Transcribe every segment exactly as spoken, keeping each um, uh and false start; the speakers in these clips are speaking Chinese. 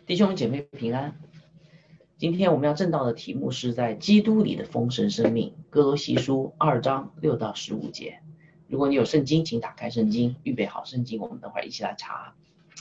弟兄姐妹平安。今天我们要正道的题目是在基督里的丰盛生命，哥罗西书二章六到十五节。如果你有圣经，请打开圣经，预备好圣经，我们等会儿一起来查。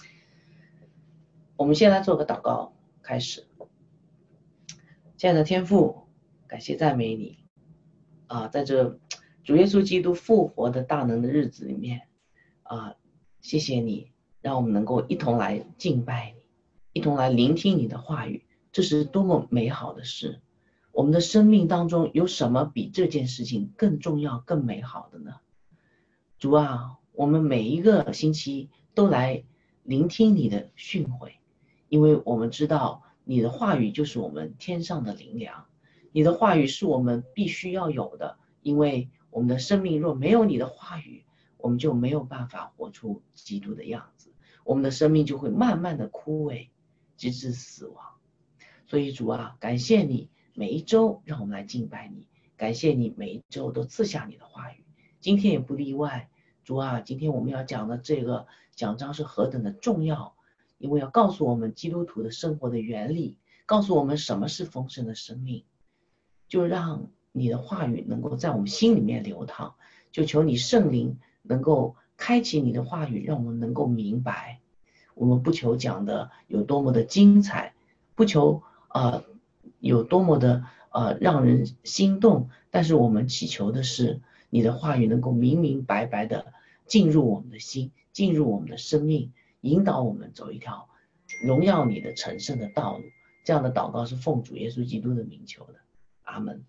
我们先来做个祷告，开始。亲爱的天父，感谢赞美你啊，在这主耶稣基督复活的大能的日子里面啊，谢谢你让我们能够一同来敬拜你，一同来聆听你的话语，这是多么美好的事。我们的生命当中有什么比这件事情更重要更美好的呢？主啊，我们每一个星期都来聆听你的训诲，因为我们知道你的话语就是我们天上的灵粮，你的话语是我们必须要有的，因为我们的生命若没有你的话语，我们就没有办法活出基督的样子，我们的生命就会慢慢的枯萎，直至死亡。所以主啊，感谢你每一周让我们来敬拜你，感谢你每一周都赐下你的话语，今天也不例外。主啊，今天我们要讲的这个讲章是何等的重要，因为要告诉我们基督徒的生活的原理，告诉我们什么是丰盛的生命，就让你的话语能够在我们心里面流淌，就求你圣灵能够开启你的话语，让我们能够明白。我们不求讲的有多么的精彩，不求呃有多么的呃让人心动，但是我们祈求的是你的话语能够明明白白的进入我们的心，进入我们的生命，引导我们走一条荣耀你的成圣的道路。这样的祷告是奉主耶稣基督的名求的，阿们。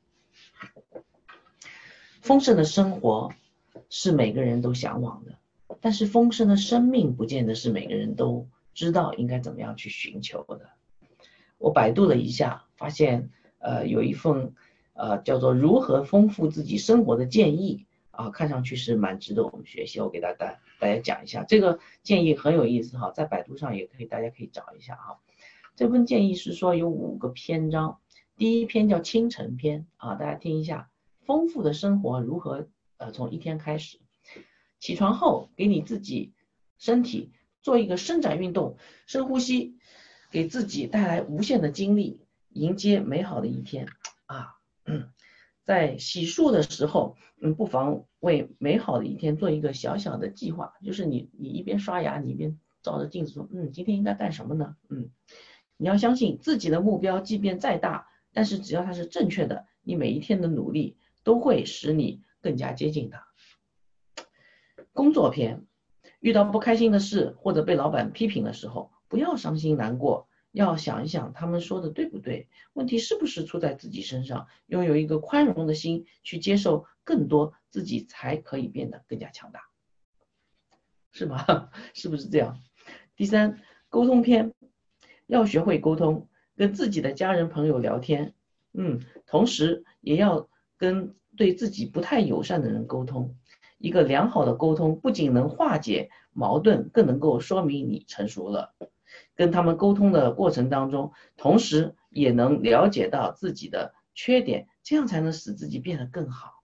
丰盛的生活是每个人都向往的，但是丰盛的生命不见得是每个人都知道应该怎么样去寻求的。我百度了一下，发现呃有一份呃叫做如何丰富自己生活的建议啊，看上去是蛮值得我们学习。我给大家大家讲一下，这个建议很有意思哈，在百度上也可以，大家可以找一下哈。这份建议是说有五个篇章，第一篇叫清晨篇啊，大家听一下，丰富的生活如何呃从一天开始。起床后给你自己身体做一个伸展运动，深呼吸，给自己带来无限的精力，迎接美好的一天啊。在洗漱的时候，嗯，不妨为美好的一天做一个小小的计划，就是你你一边刷牙，你一边照着镜子说，嗯，今天应该干什么呢？嗯，你要相信自己的目标，即便再大，但是只要它是正确的，你每一天的努力都会使你更加接近它。工作篇，遇到不开心的事或者被老板批评的时候，不要伤心难过，要想一想他们说的对不对，问题是不是出在自己身上，拥有一个宽容的心去接受更多，自己才可以变得更加强大，是吧？是不是这样？第三，沟通篇，要学会沟通，跟自己的家人朋友聊天，嗯，同时也要跟对自己不太友善的人沟通。一个良好的沟通不仅能化解矛盾，更能够说明你成熟了。跟他们沟通的过程当中，同时也能了解到自己的缺点，这样才能使自己变得更好。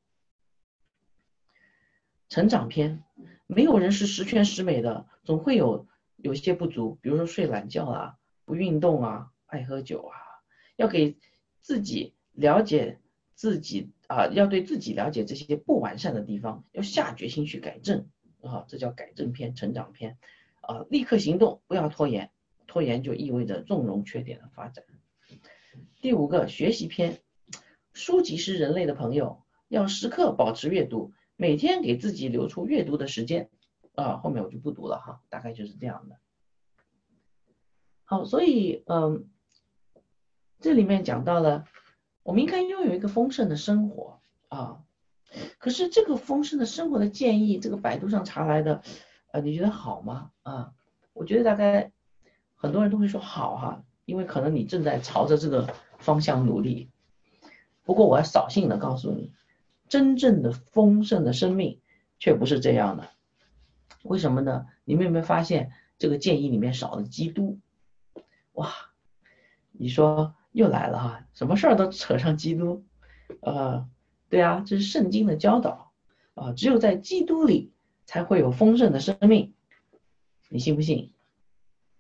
成长篇，没有人是十全十美的，总会有有些不足，比如说睡懒觉啊，不运动啊，爱喝酒啊，要给自己了解自己啊，要对自己了解这些不完善的地方，要下决心去改正啊，这叫改正篇、成长篇啊，立刻行动，不要拖延，拖延就意味着纵容缺点的发展。第五个学习篇，书籍是人类的朋友，要时刻保持阅读，每天给自己留出阅读的时间啊，后面我就不读了哈，大概就是这样的。好，所以嗯，这里面讲到了，我们应该拥有一个丰盛的生活啊。可是这个丰盛的生活的建议，这个百度上查来的，呃，你觉得好吗？啊，我觉得大概很多人都会说好哈，因为可能你正在朝着这个方向努力。不过我要扫兴的告诉你，真正的丰盛的生命却不是这样的。为什么呢？你们有没有发现这个建议里面少了基督？哇，你说又来了哈，什么事儿都扯上基督，呃，对啊，这是圣经的教导啊，只有在基督里才会有丰盛的生命，你信不信？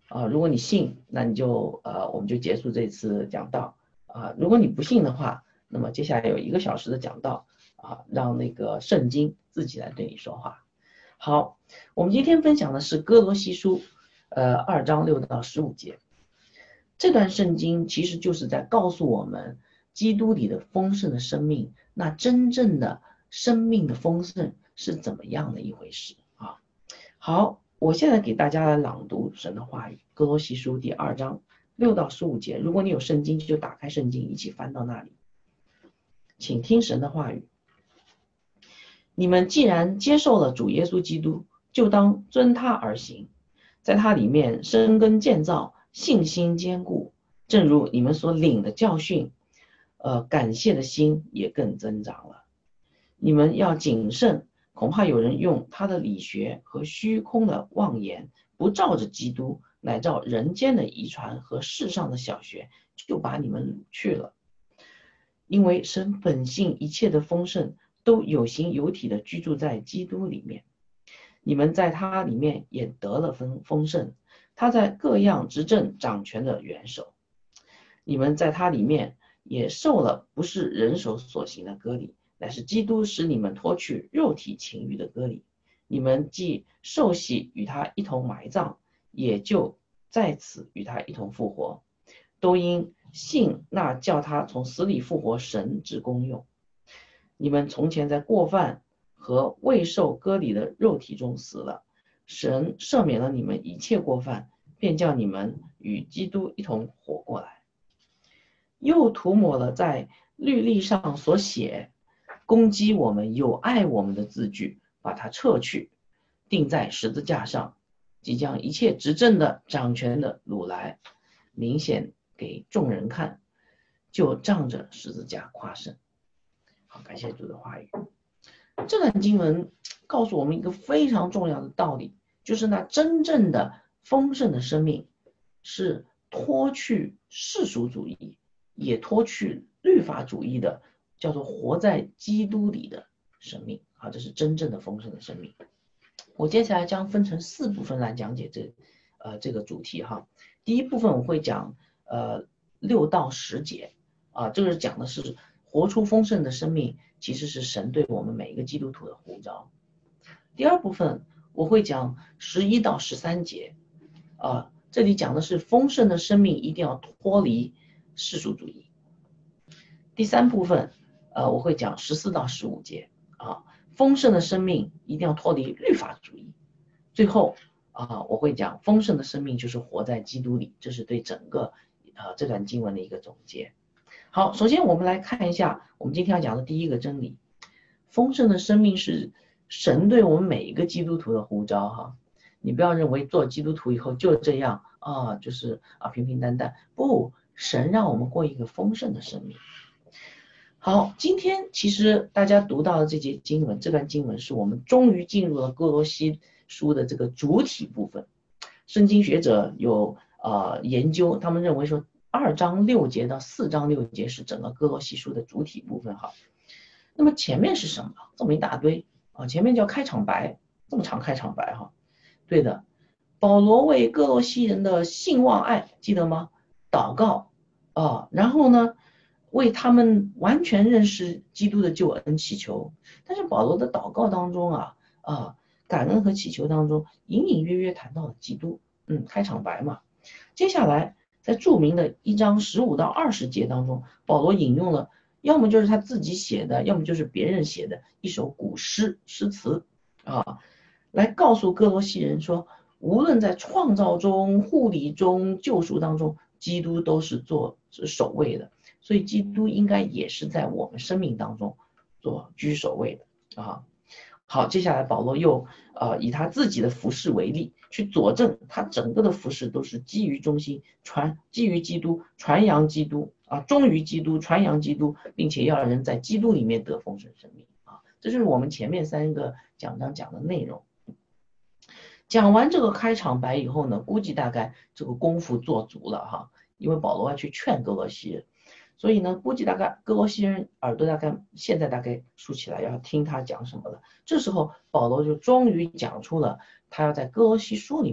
啊、如果你信，那你就呃我们就结束这次讲道啊、如果你不信的话，那么接下来有一个小时的讲道啊，让那个圣经自己来对你说话。好，我们今天分享的是哥罗西书呃二章六到十五节。这段圣经其实就是在告诉我们基督里的丰盛的生命，那真正的生命的丰盛是怎么样的一回事啊？好，我现在给大家来朗读神的话语，哥罗西书第二章六到十五节。如果你有圣经，就打开圣经，一起翻到那里，请听神的话语。你们既然接受了主耶稣基督，就当遵他而行，在他里面生根建造，信心坚固，正如你们所领的教训，呃，感谢的心也更增长了。你们要谨慎，恐怕有人用他的理学和虚空的妄言，不照着基督，乃照人间的遗传和世上的小学，就把你们掳去了。因为神本性一切的丰盛，都有形有体的居住在基督里面，你们在他里面也得了丰丰盛，他在各样执政掌权的元首。你们在他里面也受了不是人手所行的割礼，乃是基督使你们脱去肉体情欲的割礼。你们既受洗与他一同埋葬，也就在此与他一同复活，都因信那叫他从死里复活神之功用。你们从前在过犯和未受割礼的肉体中死了，神赦免了你们一切过犯，便叫你们与基督一同活过来。又涂抹了在律例上所写攻击我们有爱我们的字句，把它撤去，钉在十字架上，即将一切执政的掌权的掳来，明显给众人看，就仗着十字架夸胜。好，感谢主的话语。这段经文告诉我们一个非常重要的道理，就是那真正的丰盛的生命是脱去世俗主义，也脱去律法主义的，叫做活在基督里的生命啊，这是真正的丰盛的生命。我接下来将分成四部分来讲解这呃这个主题哈。第一部分我会讲呃六到十节啊，这个讲的是活出丰盛的生命，其实是神对我们每一个基督徒的呼召。第二部分我会讲十一到十三节啊，这里讲的是丰盛的生命一定要脱离世俗主义。第三部分呃我会讲十四到十五节啊，丰盛的生命一定要脱离律法主义。最后啊，我会讲丰盛的生命就是活在基督里，这是对整个呃这段经文的一个总结。好，首先我们来看一下我们今天要讲的第一个真理，丰盛的生命是神对我们每一个基督徒的呼召哈。你不要认为做基督徒以后就这样啊，就是啊平平淡淡，不，神让我们过一个丰盛的生命。好，今天其实大家读到的这节经文，这段经文是我们终于进入了哥罗西书的这个主体部分。圣经学者有呃研究，他们认为说二章六节到四章六节是整个哥罗西书的主体部分哈。那么前面是什么？这么一大堆啊，前面叫开场白，这么长开场白哈。对的，保罗为哥罗西人的信望爱，记得吗？祷告啊，然后呢，为他们完全认识基督的救恩祈求。但是保罗的祷告当中啊啊，感恩和祈求当中隐隐约约谈到了基督，嗯，开场白嘛。接下来在著名的一章十五到二十节当中，保罗引用了要么就是他自己写的，要么就是别人写的一首古诗诗词啊，来告诉哥罗西人说，无论在创造中、护理中、救赎当中，基督都是做首位的，所以基督应该也是在我们生命当中做居首位的啊。好，接下来保罗又呃以他自己的服事为例，去佐证他整个的服事都是基于中心，传基于基督，传扬基督啊，忠于基督，传扬基督，并且要让人在基督里面得丰盛生命啊。这就是我们前面三个讲章讲的内容。讲完这个开场白以后呢，估计大概这个功夫做足了哈，因为保罗要去劝哥罗西人。所以呢，估计大概哥罗西人耳朵大概现在大概竖起来要听他讲什么了。这时候保罗就终于讲出了他要在哥罗西书里面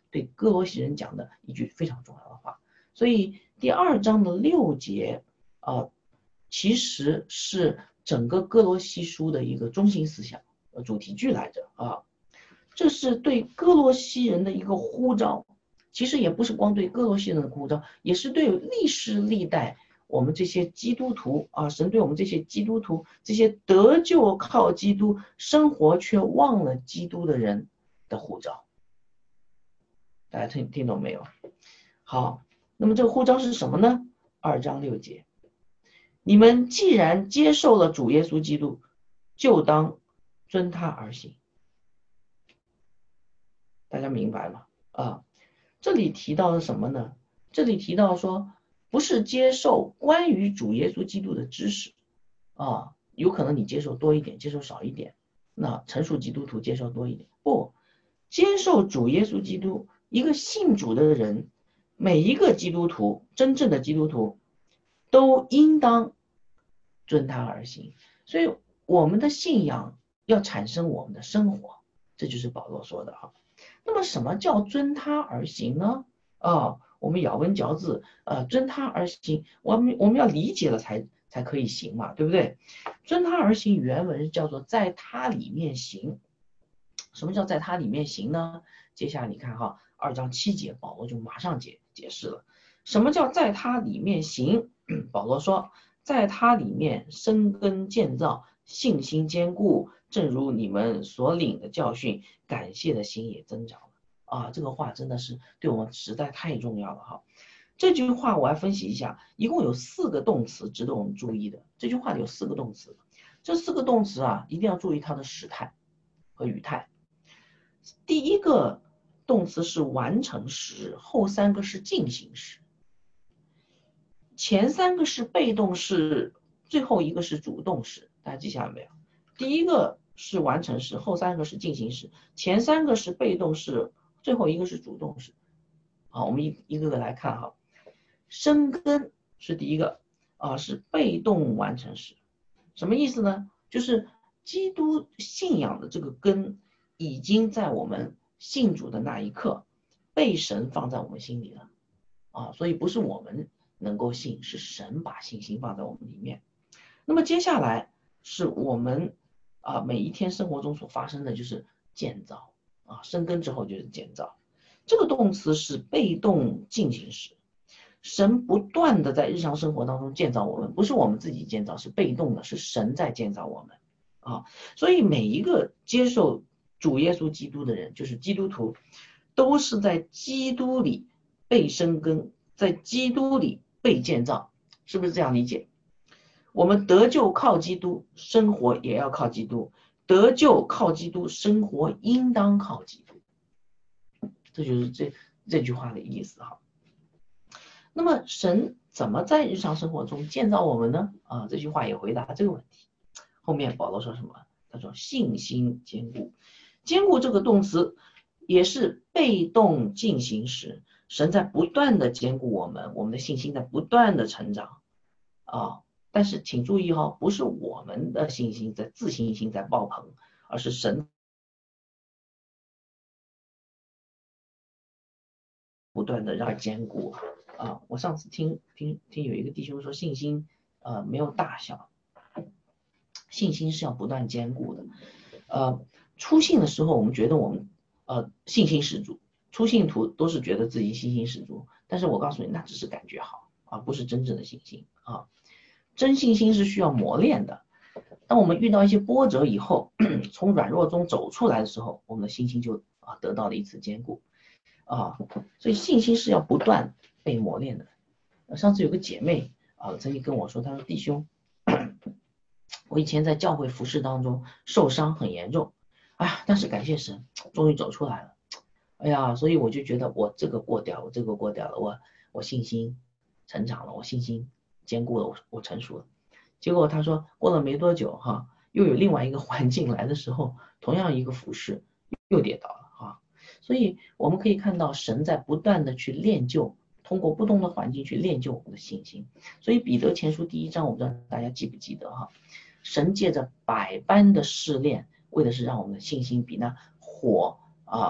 对哥罗西人讲的一句非常重要的话。所以第二章的六节啊、呃，其实是整个哥罗西书的一个中心思想、呃主题句来着啊。这是对哥罗西人的一个呼召，其实也不是光对哥罗西人的呼召，也是对历世历代我们这些基督徒啊，神对我们这些基督徒，这些得救靠基督生活却忘了基督的人的呼召。大家听听懂没有？好，那么这个呼召是什么呢？二章六节，你们既然接受了主耶稣基督，就当遵他而行。大家明白吗？啊，这里提到了什么呢？这里提到说，不是接受关于主耶稣基督的知识啊，有可能你接受多一点，接受少一点。那成熟基督徒接受多一点，不，接受主耶稣基督，一个信主的人，每一个基督徒，真正的基督徒，都应当遵他而行。所以我们的信仰要产生我们的生活，这就是保罗说的哈。那么什么叫遵他而行呢？啊，我们咬文嚼字，呃，遵他而行，我们我们要理解了才才可以行嘛，对不对？遵他而行原文叫做在他里面行。什么叫在他里面行呢？接下来你看哈，二章七节保罗就马上解解释了，什么叫在他里面行？保罗说，在他里面生根建造，信心坚固，正如你们所领的教训，感谢的心也增长了。啊，这个话真的是对我们实在太重要了哈。这句话我来分析一下，一共有四个动词值得我们注意的。这句话有四个动词，这四个动词啊，一定要注意它的时态和语态。第一个动词是完成时，后三个是进行时，前三个是被动式，最后一个是主动式。大家记下来没有？第一个是完成时，后三个是进行时，前三个是被动式，最后一个是主动式。好，我们一一个个来看哈。生根是第一个啊，是被动完成时。什么意思呢？就是基督信仰的这个根已经在我们信主的那一刻被神放在我们心里了啊，所以不是我们能够信，是神把信心放在我们里面。那么接下来是我们啊每一天生活中所发生的就是建造啊，生根之后就是建造。这个动词是被动进行时，神不断的在日常生活当中建造我们，不是我们自己建造，是被动的，是神在建造我们啊。所以每一个接受主耶稣基督的人，就是基督徒，都是在基督里被生根，在基督里被建造，是不是这样理解？我们得救靠基督，生活也要靠基督，得救靠基督，生活应当靠基督，这就是这这句话的意思哈。那么神怎么在日常生活中建造我们呢？啊，这句话也回答这个问题。后面保罗说什么？他说信心坚固，坚固这个动词也是被动进行时，神在不断的坚固我们，我们的信心在不断的成长啊。但是请注意哈，不是我们的信心在自信心在爆棚，而是神不断的让坚固啊。我上次听听听有一个弟兄说信心呃没有大小，信心是要不断坚固的。呃，初信的时候我们觉得我们呃信心十足，初信徒都是觉得自己信心十足，但是我告诉你那只是感觉好啊，不是真正的信心啊。真信心是需要磨练的。当我们遇到一些波折以后，从软弱中走出来的时候，我们的信心就啊得到了一次坚固啊。所以信心是要不断被磨练的。上次有个姐妹啊曾经跟我说，她说弟兄，我以前在教会服侍当中受伤很严重，哎呀，但是感谢神，终于走出来了。哎呀，所以我就觉得我这个过掉，我这个过掉了，我我信心成长了，我信心坚固了，我我成熟了。结果他说过了没多久哈，又有另外一个环境来的时候，同样一个服侍又跌倒了哈。所以我们可以看到神在不断的去练就，通过不同的环境去练就我们的信心。所以彼得前书第一章，我不知道大家记不记得哈，神借着百般的试炼，为的是让我们的信心比那火啊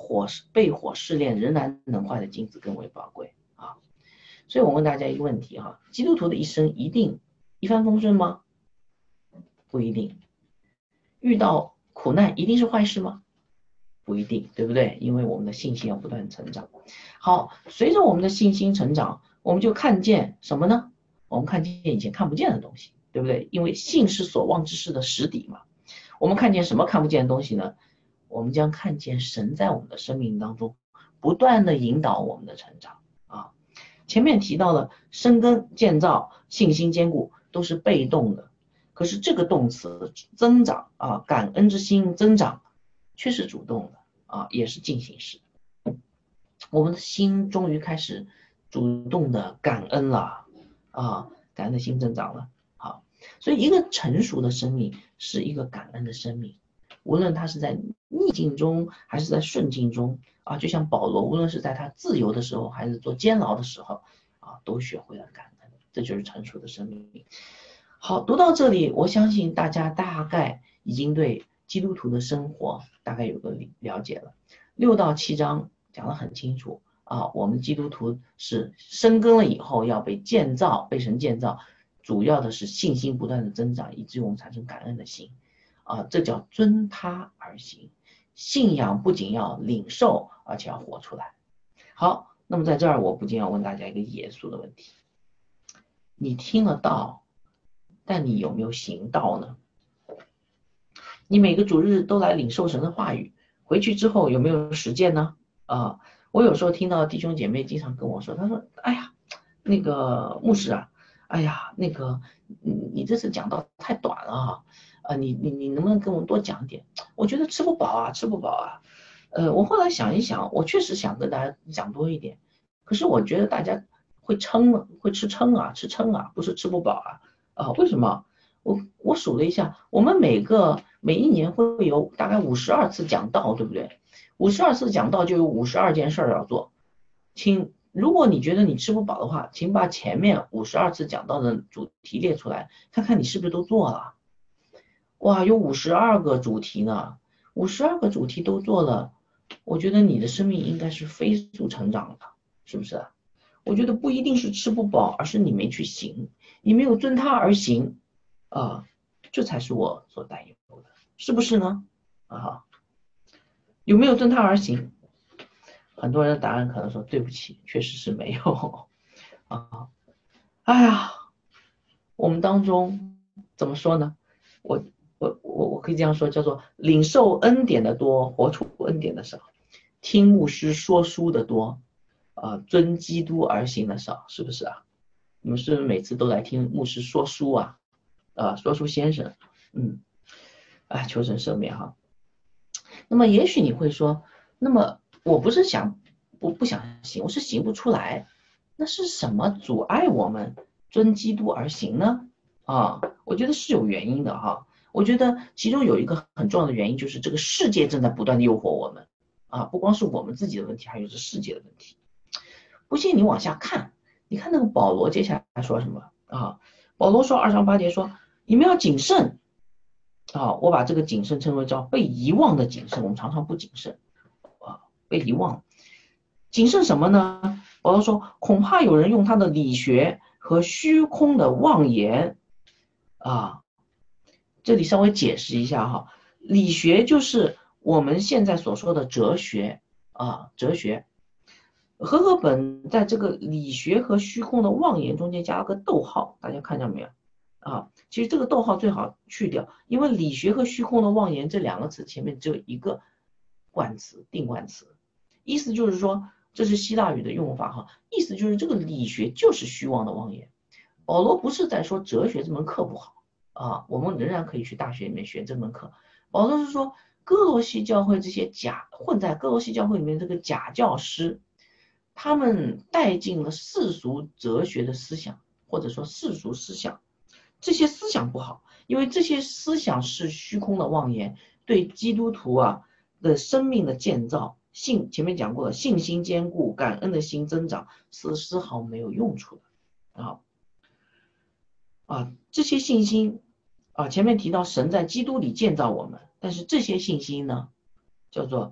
火被火试炼仍然能坏的金子更为宝贵啊。所以我问大家一个问题哈，基督徒的一生一定一帆风顺吗？不一定。遇到苦难一定是坏事吗？不一定，对不对？因为我们的信心要不断成长。好，随着我们的信心成长，我们就看见什么呢？我们看见以前看不见的东西，对不对？因为信是所望之事的实底嘛。我们看见什么看不见的东西呢？我们将看见神在我们的生命当中不断的引导我们的成长啊。前面提到了生根、建造、信心坚固都是被动的，可是这个动词增长啊，感恩之心增长却是主动的啊，也是进行式。我们的心终于开始主动的感恩了啊，感恩的心增长了。好，所以一个成熟的生命是一个感恩的生命，无论他是在逆境中还是在顺境中啊，就像保罗，无论是在他自由的时候还是做监牢的时候啊，都学会了感恩，这就是成熟的生命。好，读到这里，我相信大家大概已经对基督徒的生活大概有个了解了。六到七章讲得很清楚啊，我们基督徒是生根了以后要被建造，被神建造，主要的是信心不断的增长，以至于我们产生感恩的心啊，这叫遵他而行。信仰不仅要领受，而且要活出来。好，那么在这儿我不禁要问大家一个严肃的问题：你听了道，但你有没有行道呢？你每个主日都来领受神的话语，回去之后有没有实践呢？啊，我有时候听到弟兄姐妹经常跟我说，他说：“哎呀，那个牧师啊，哎呀，那个你你这次讲道太短了啊，啊，你你你能不能跟我们多讲点？我觉得吃不饱啊，吃不饱啊。”呃，我后来想一想，我确实想跟大家讲多一点，可是我觉得大家会撑了，会吃撑啊，吃撑啊，不是吃不饱啊。啊，为什么？我我数了一下，我们每个每一年会有大概五十二次讲道，对不对？五十二次讲道就有五十二件事要做。请，如果你觉得你吃不饱的话，请把前面五十二次讲道的主题列出来，看看你是不是都做了。哇，有五十二个主题呢，五十二个主题都做了，我觉得你的生命应该是飞速成长的，是不是？我觉得不一定是吃不饱，而是你没去行，你没有遵他而行啊，这才是我所担忧的，是不是呢？啊，有没有遵他而行？很多人的答案可能说对不起，确实是没有啊。哎呀，我们当中怎么说呢？我我我我可以这样说，叫做领受恩典的多，活出恩典的少；听牧师说书的多，啊、呃，遵基督而行的少，是不是啊？你们是不是每次都来听牧师说书啊？啊、呃，说书先生，嗯，哎，求神赦免哈。那么也许你会说，那么我不是想不不想行，我是行不出来，那是什么阻碍我们遵基督而行呢？啊，我觉得是有原因的哈。我觉得其中有一个很重要的原因，就是这个世界正在不断的诱惑我们啊，不光是我们自己的问题，还有是世界的问题。不信你往下看，你看那个保罗接下来说什么啊？保罗说二章八节说，你们要谨慎啊，我把这个谨慎称为叫被遗忘的谨慎，我们常常不谨慎啊，被遗忘。谨慎什么呢？保罗说，恐怕有人用他的理学和虚空的妄言啊，这里稍微解释一下哈，理学就是我们现在所说的哲学啊，哲学。和合本在这个理学和虚空的妄言中间加了个逗号，大家看见没有？啊，其实这个逗号最好去掉，因为理学和虚空的妄言这两个词前面只有一个冠词，定冠词，意思就是说这是希腊语的用法哈，意思就是这个理学就是虚妄的妄言。保罗不是在说哲学这门课不好啊，我们仍然可以去大学里面学这门课。保罗是说哥罗西教会这些假混在哥罗西教会里面这个假教师，他们带进了世俗哲学的思想，或者说世俗思想，这些思想不好，因为这些思想是虚空的妄言，对基督徒啊的生命的建造，信前面讲过了，信心坚固，感恩的心增长，是丝毫没有用处的啊啊！这些信心啊，前面提到神在基督里建造我们，但是这些信心呢，叫做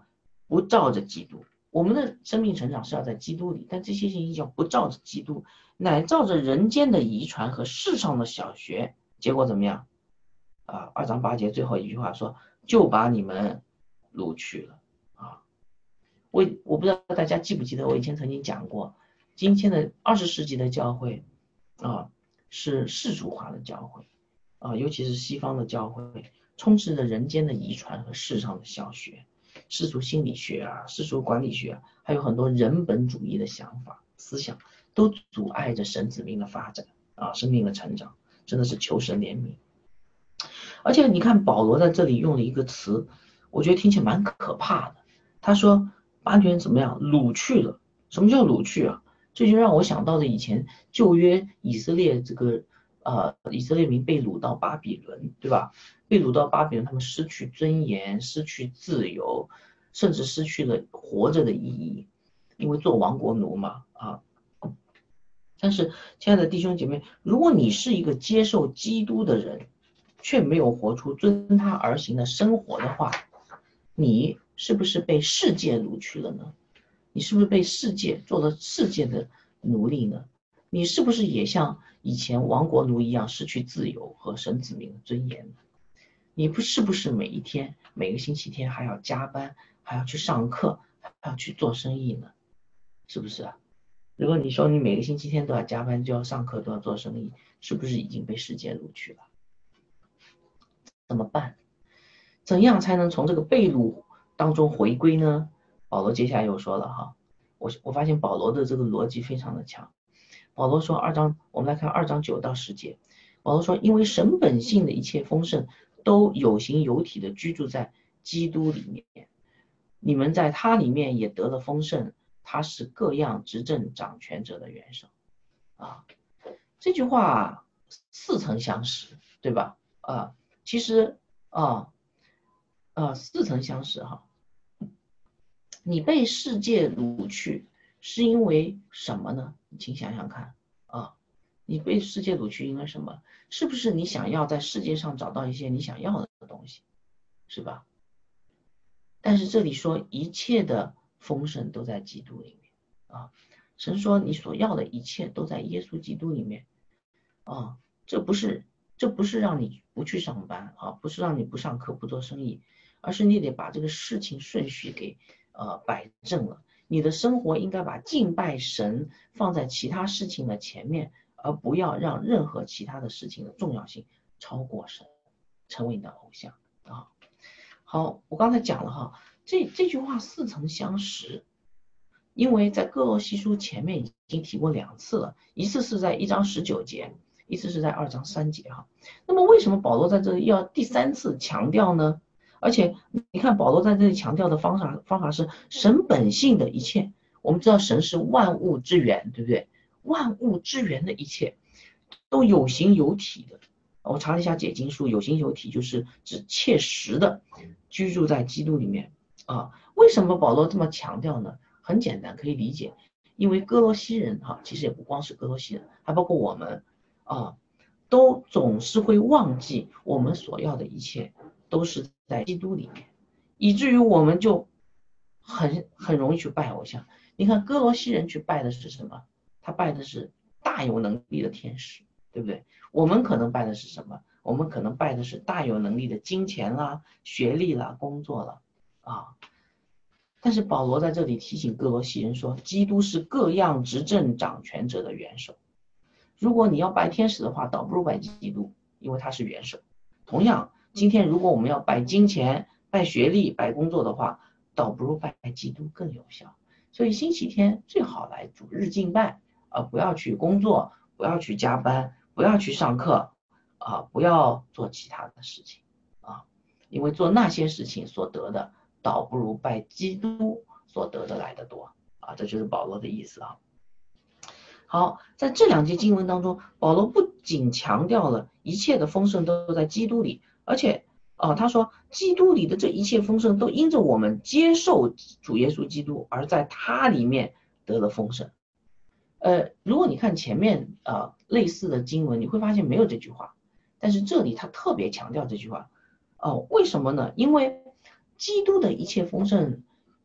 不照着基督。我们的生命成长是要在基督里，但这些信息叫不照着基督，乃照着人间的遗传和世上的小学。结果怎么样啊？二章八节最后一句话说，就把你们掳去了啊。我我不知道大家记不记得，我以前曾经讲过，今天的二十世纪的教会啊，是世俗化的教会啊，尤其是西方的教会，充斥着人间的遗传和世上的小学，世俗心理学啊，世俗管理学啊，还有很多人本主义的想法思想，都阻碍着神子民的发展啊，生命的成长，真的是求神怜悯。而且你看保罗在这里用了一个词，我觉得听起来蛮可怕的。他说把你们怎么样掳去了？什么叫掳去啊？这就让我想到了以前旧约以色列这个呃以色列民被掳到巴比伦，对吧？被掳到巴比伦，他们失去尊严，失去自由，甚至失去了活着的意义，因为做亡国奴嘛啊。但是亲爱的弟兄姐妹，如果你是一个接受基督的人，却没有活出遵他而行的生活的话，你是不是被世界掳去了呢？你是不是被世界做了世界的奴隶呢？你是不是也像以前亡国奴一样失去自由和神子民的尊严呢？你不是不是每一天每个星期天还要加班，还要去上课，还要去做生意呢？是不是啊？如果你说你每个星期天都要加班，就要上课，都要做生意，是不是已经被世界掳去了？怎么办？怎样才能从这个被掳当中回归呢？保罗接下来又说了哈，我我发现保罗的这个逻辑非常的强。保罗说二章，我们来看二章九到十节。保罗说，因为神本性的一切丰盛都有形有体的居住在基督里面，你们在他里面也得了丰盛，他是各样执政掌权者的元首啊。这句话似曾相识，对吧？啊，其实啊啊似曾相识哈。你被世界掳去是因为什么呢？请想想看啊，你被世界掳去因为什么？是不是你想要在世界上找到一些你想要的东西，是吧？但是这里说一切的丰盛都在基督里面啊，神说你所要的一切都在耶稣基督里面啊，这不是这不是让你不去上班啊，不是让你不上课不做生意，而是你得把这个事情顺序给呃摆正了。你的生活应该把敬拜神放在其他事情的前面，而不要让任何其他的事情的重要性超过神，成为你的偶像啊。好，我刚才讲了哈，这这句话似曾相识，因为在哥罗西书前面已经提过两次了，一次是在一章十九节，一次是在二章三节哈。那么为什么保罗在这里要第三次强调呢？而且你看保罗在这里强调的方法方法是神本性的一切，我们知道神是万物之源，对不对？万物之源的一切都有形有体的。我查了一下解经书，有形有体就是指切实的居住在基督里面啊。为什么保罗这么强调呢？很简单，可以理解，因为哥罗西人哈，其实也不光是哥罗西人，还包括我们啊，都总是会忘记我们所要的一切都是在基督里面，以至于我们就很很容易去拜偶像。你看哥罗西人去拜的是什么？他拜的是大有能力的天使，对不对？我们可能拜的是什么？我们可能拜的是大有能力的金钱啦、学历啦、工作啦啊。但是保罗在这里提醒哥罗西人说，基督是各样执政掌权者的元首。如果你要拜天使的话，倒不如拜基督，因为他是元首。同样，今天如果我们要拜金钱、拜学历、拜工作的话，倒不如拜基督更有效。所以星期天最好来主日敬拜，而不要去工作，不要去加班，不要去上课啊，不要做其他的事情啊，因为做那些事情所得的，倒不如拜基督所得的来得多啊，这就是保罗的意思啊。好，在这两节经文当中，保罗不仅强调了一切的丰盛都在基督里，而且啊、呃，他说基督里的这一切丰盛都因着我们接受主耶稣基督，而在他里面得了丰盛。呃，如果你看前面啊、呃、类似的经文，你会发现没有这句话，但是这里他特别强调这句话。哦、呃，为什么呢？因为基督的一切丰盛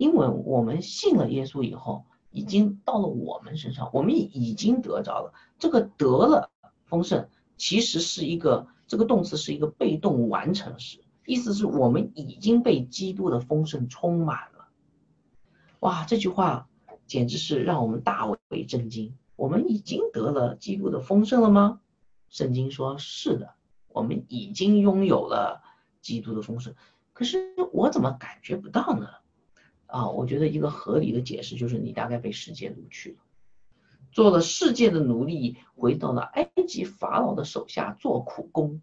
因为我们信了耶稣以后，已经到了我们身上，我们已经得着了。这个得了丰盛，其实是一个这个动词是一个被动完成时，意思是我们已经被基督的丰盛充满了。哇，这句话简直是让我们大为震惊。我们已经得了基督的丰盛了吗？圣经说是的，我们已经拥有了基督的丰盛。可是我怎么感觉不到呢？啊，我觉得一个合理的解释就是你大概被世界掳去了，做了世界的奴隶，回到了埃及法老的手下做苦工。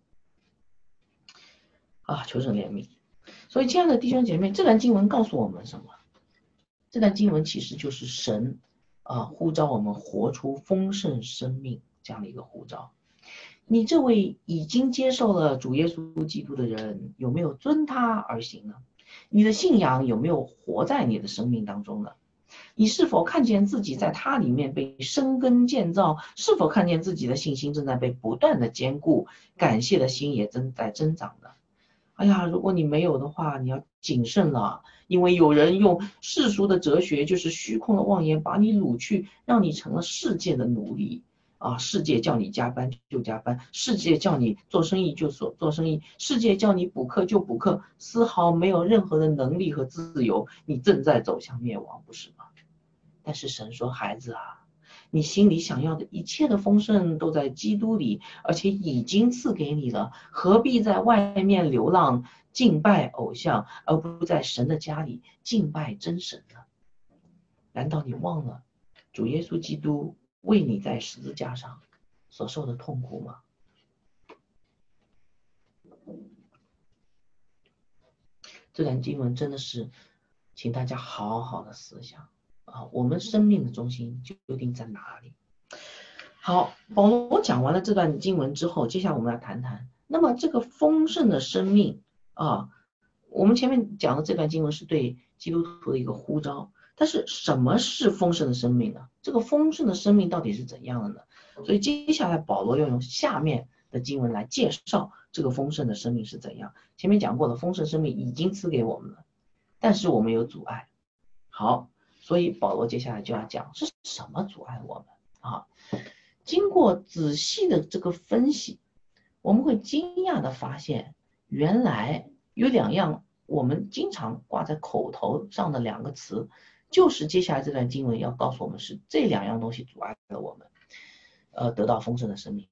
啊，求神怜悯。所以亲爱的弟兄姐妹，这段经文告诉我们什么？这段经文其实就是神啊呼召我们活出丰盛生命这样的一个呼召。你这位已经接受了主耶稣基督的人，有没有遵他而行呢？你的信仰有没有活在你的生命当中呢？你是否看见自己在他里面被生根建造？是否看见自己的信心正在被不断的坚固？感谢的心也正在增长呢？哎呀，如果你没有的话，你要谨慎了，因为有人用世俗的哲学，就是虚空的妄言，把你掳去，让你成了世界的奴隶啊！世界叫你加班就加班，世界叫你做生意就做做生意，世界叫你补课就补课，丝毫没有任何的能力和自由，你正在走向灭亡，不是吗？但是神说，孩子啊，你心里想要的一切的丰盛都在基督里，而且已经赐给你了，何必在外面流浪敬拜偶像，而不在神的家里敬拜真神呢？难道你忘了主耶稣基督为你在十字架上所受的痛苦吗？这段经文真的是请大家好好的思想啊，我们生命的中心究竟在哪里？好，保罗讲完了这段经文之后，接下来我们来谈谈，那么这个丰盛的生命啊，我们前面讲的这段经文是对基督徒的一个呼召，但是什么是丰盛的生命呢？这个丰盛的生命到底是怎样的呢？所以接下来保罗要用下面的经文来介绍这个丰盛的生命是怎样。前面讲过了，丰盛生命已经赐给我们了，但是我们有阻碍。好，所以保罗接下来就要讲是什么阻碍我们啊？经过仔细的这个分析，我们会惊讶的发现，原来有两样我们经常挂在口头上的两个词，就是接下来这段经文要告诉我们是这两样东西阻碍了我们，呃，得到丰盛的生命。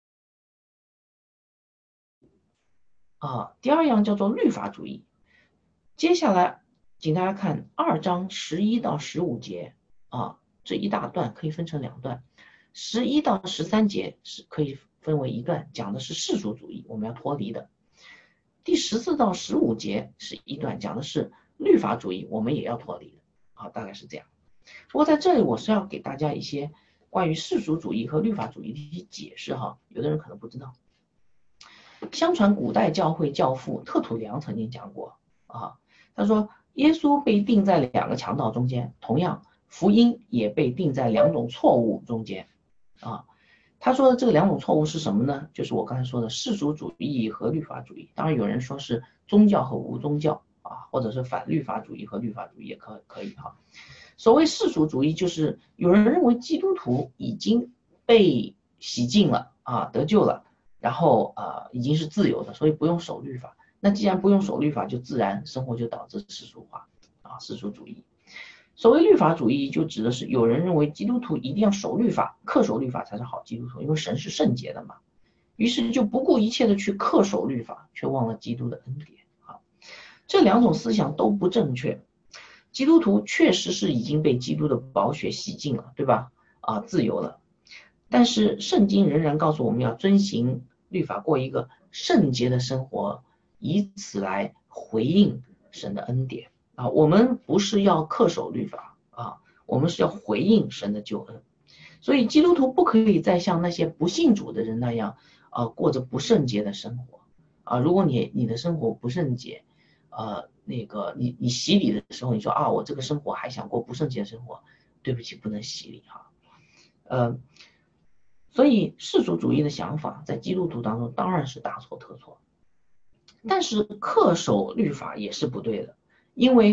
啊，第二样叫做律法主义。接下来，请大家看二章十一到十五节啊，这一大段可以分成两段。十一到十三节是可以分为一段，讲的是世俗主义，我们要脱离的。第十四到十五节是一段，讲的是律法主义，我们也要脱离的。好，大概是这样。不过在这里我是要给大家一些关于世俗主义和律法主义的一些解释哈，有的人可能不知道。相传古代教会教父特土良曾经讲过啊，他说耶稣被钉在两个强盗中间，同样福音也被钉在两种错误中间。啊，他说的这个两种错误是什么呢？就是我刚才说的世俗主义和律法主义。当然有人说是宗教和无宗教啊，或者是反律法主义和律法主义也可可以哈。所谓世俗主义，就是有人认为基督徒已经被洗净了啊，得救了，然后啊已经是自由的，所以不用守律法。那既然不用守律法，就自然生活就导致世俗化啊，世俗主义。所谓律法主义，就指的是有人认为基督徒一定要守律法，恪守律法才是好基督徒，因为神是圣洁的嘛，于是就不顾一切的去恪守律法，却忘了基督的恩典。好，这两种思想都不正确。基督徒确实是已经被基督的宝血洗净了，对吧？啊，自由了。但是圣经仍然告诉我们要遵行律法，过一个圣洁的生活，以此来回应神的恩典。啊，我们不是要恪守律法啊，我们是要回应神的救恩。所以基督徒不可以再像那些不信主的人那样啊，过着不圣洁的生活啊。如果你你的生活不圣洁，呃，那个你你洗礼的时候，你说啊，我这个生活还想过不圣洁的生活，对不起，不能洗礼哈。呃，所以世俗主义的想法在基督徒当中当然是大错特错，但是恪守律法也是不对的。因为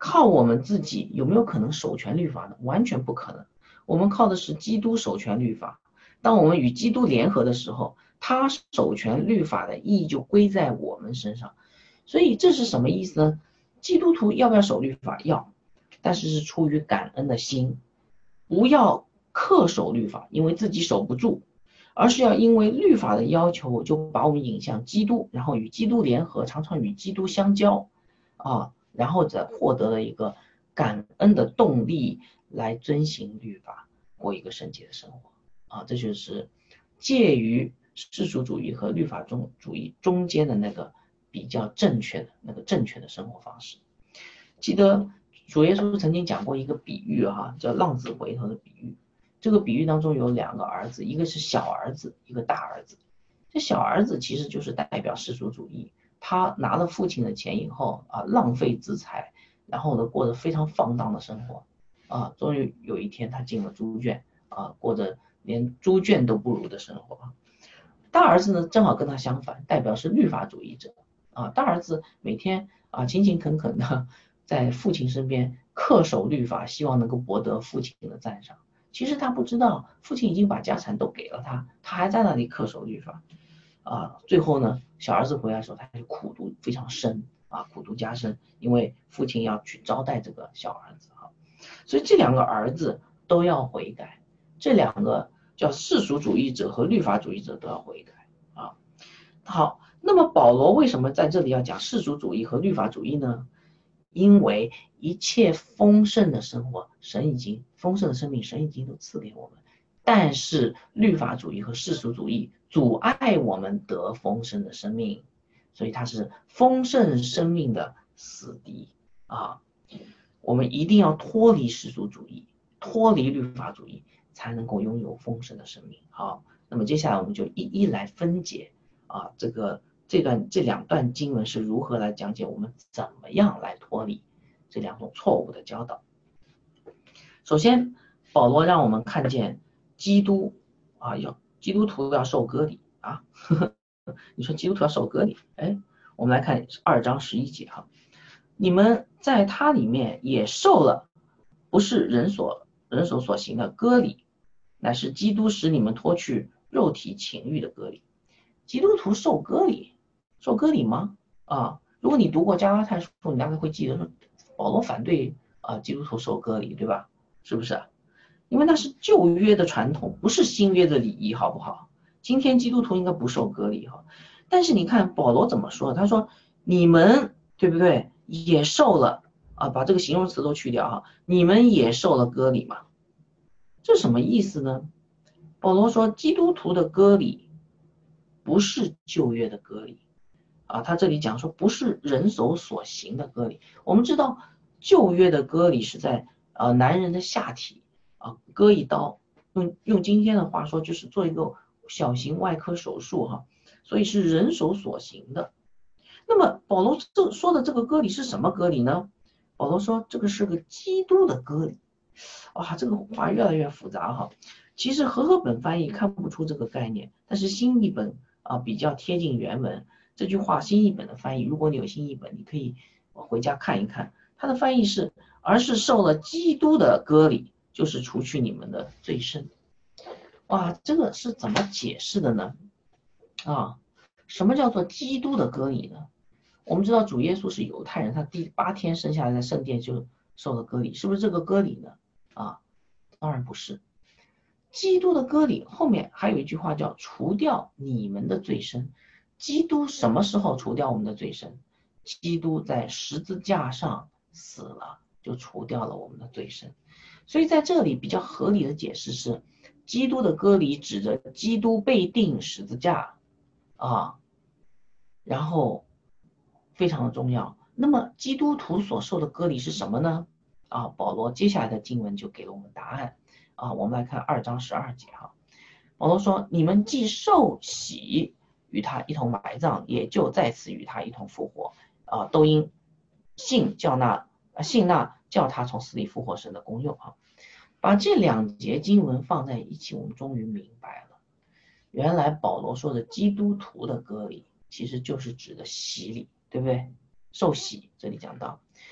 靠我们自己有没有可能守全律法呢？完全不可能。我们靠的是基督守全律法。当我们与基督联合的时候，他守全律法的意义就归在我们身上。所以这是什么意思呢？基督徒要不要守律法？要，但是是出于感恩的心，不要恪守律法，因为自己守不住，而是要因为律法的要求，就把我们引向基督，然后与基督联合，常常与基督相交啊，然后再获得了一个感恩的动力来遵行律法，过一个圣洁的生活啊。这就是介于世俗主义和律法中主义中间的那个比较正确的那个正确的生活方式。记得主耶稣曾经讲过一个比喻哈，叫浪子回头的比喻。这个比喻当中有两个儿子，一个是小儿子，一个大儿子。这小儿子其实就是代表世俗主义，他拿了父亲的钱以后啊，浪费资财，然后呢过着非常放荡的生活啊，终于有一天他进了猪圈啊，过着连猪圈都不如的生活。大儿子呢正好跟他相反，代表是律法主义者啊。大儿子每天啊勤勤恳恳的在父亲身边恪守律法，希望能够博得父亲的赞赏。其实他不知道父亲已经把家产都给了他，他还在那里恪守律法啊。最后呢，小儿子回来的时候，他就苦读非常深啊，苦读加深，因为父亲要去招待这个小儿子啊。所以这两个儿子都要悔改，这两个叫世俗主义者和律法主义者都要悔改啊。好，那么保罗为什么在这里要讲世俗主义和律法主义呢？因为一切丰盛的生活，神已经丰盛的生命，神已经都赐给我们，但是律法主义和世俗主义阻碍我们得丰盛的生命，所以它是丰盛生命的死敌啊。我们一定要脱离世俗主义，脱离律法主义，才能够拥有丰盛的生命。好，那么接下来我们就一一来分解啊，这个这段这两段经文是如何来讲解我们怎么样来脱离这两种错误的教导。首先，保罗让我们看见基督啊，要基督徒要受割礼啊，呵呵，你说基督徒要受割礼，哎，我们来看二章十一节哈，你们在他里面也受了，不是人所人手所行的割礼，乃是基督使你们脱去肉体情欲的割礼。基督徒受割礼，受割礼吗？啊，如果你读过加拉太书，你大概会记得说，保罗反对啊基督徒受割礼，对吧？是不是？因为那是旧约的传统，不是新约的礼仪，好不好？今天基督徒应该不受割礼哈。但是你看保罗怎么说？他说你们对不对？也受了啊，把这个形容词都去掉哈，你们也受了割礼嘛？这什么意思呢？保罗说基督徒的割礼不是旧约的割礼啊，他这里讲说不是人手所行的割礼。我们知道旧约的割礼是在呃男人的下体啊割一刀，用用今天的话说就是做一个小型外科手术哈，所以是人手所行的。那么保罗这说的这个割礼是什么割礼呢？保罗说这个是个基督的割礼。哇，这个话越来越复杂哈。其实和合本翻译看不出这个概念，但是新译本啊比较贴近原文。这句话新译本的翻译，如果你有新译本，你可以回家看一看。它的翻译是，而是受了基督的割礼，就是除去你们的罪身。哇，这个是怎么解释的呢？啊，什么叫做基督的割礼呢？我们知道主耶稣是犹太人，他第八天生下来在圣殿就受了割礼，是不是这个割礼呢？啊，当然不是。基督的割礼后面还有一句话叫除掉你们的罪身。基督什么时候除掉我们的罪身？基督在十字架上死了，就除掉了我们的罪身。所以在这里比较合理的解释是，基督的割礼指着基督被钉十字架啊，然后非常的重要。那么基督徒所受的割礼是什么呢？啊，保罗接下来的经文就给了我们答案啊。我们来看二章十二节哈，保罗说：“你们既受洗，与他一同埋葬，也就再次与他一同复活啊，都因信叫那信那叫他从死里复活神的功用啊。”把这两节经文放在一起，我们终于明白了，原来保罗说的基督徒的割礼，其实就是指的洗礼，对不对？受洗，这里讲到